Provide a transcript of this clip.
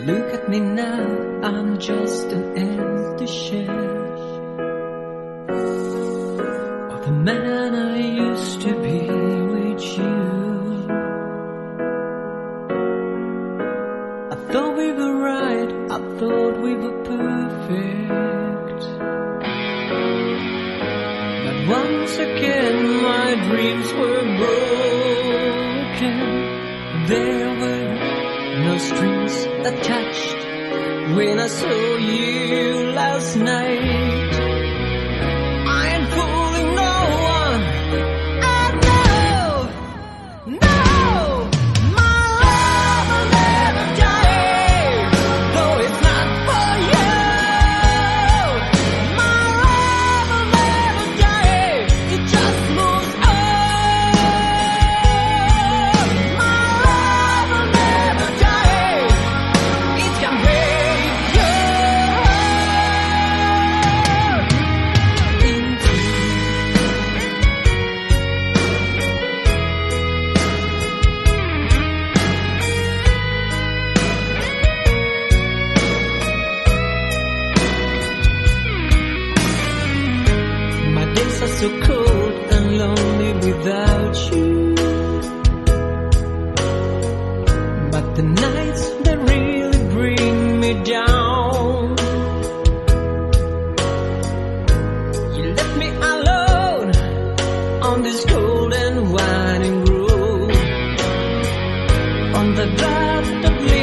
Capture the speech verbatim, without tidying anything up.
Look at me now, I'm just an empty shell of the man I used to be with you. I thought we were right, I thought we were perfect, but once again my dreams were broken. There were no strings attached when I saw you last night. I ain't fooling no one. I know, no, my love will never die, though it's not for you. My love will never die, it just moves on. My love will never die, it can break your heart in two. My days are so cold and lonely without you, but the nights that really bring me down. You left me alone on this cold and winding road, on the path that leads